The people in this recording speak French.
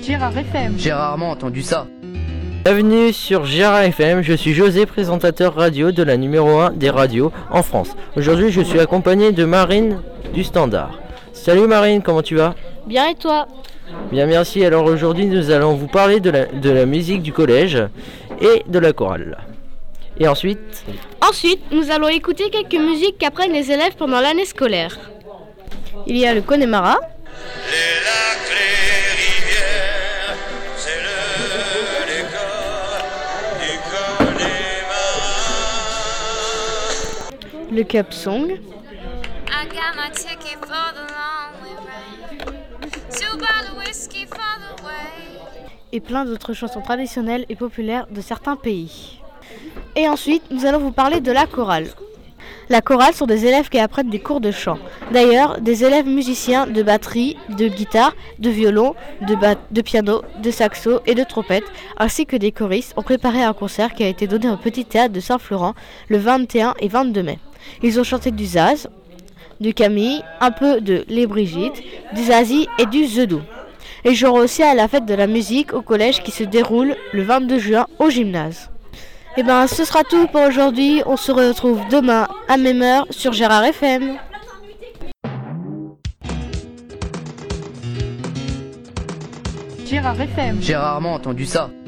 Gérard FM. J'ai rarement entendu ça. Bienvenue sur Gérard FM, je suis José, présentateur radio de la numéro 1 des radios en France. Aujourd'hui je suis accompagné de Marine du Standard. Salut Marine, comment tu vas ? Bien et toi ? Bien merci, alors aujourd'hui nous allons vous parler de la musique du collège et de la chorale. Et ensuite, nous allons écouter quelques musiques qu'apprennent les élèves pendant l'année scolaire. Il y a le Connemara. Les lacs, les rivières, c'est le décor du Connemara. Le Cup Song. I got my ticket for the long way round. 2 bottles of whiskey for the way. Et plein d'autres chansons traditionnelles et populaires de certains pays. Et ensuite, nous allons vous parler de la chorale. La chorale sont des élèves qui apprennent des cours de chant. D'ailleurs, des élèves musiciens de batterie, de guitare, de violon, de piano, de saxo et de trompette, ainsi que des choristes ont préparé un concert qui a été donné au Petit Théâtre de Saint-Florent le 21 et 22 mai. Ils ont chanté du Zaz, du Camille, un peu de Les Brigitte, du Zazie et du Zedou. Et ils joueront aussi à la fête de la musique au collège qui se déroule le 22 juin au gymnase. Et ce sera tout pour aujourd'hui. On se retrouve demain à même heure sur Gérard FM. Gérard FM. J'ai rarement entendu ça.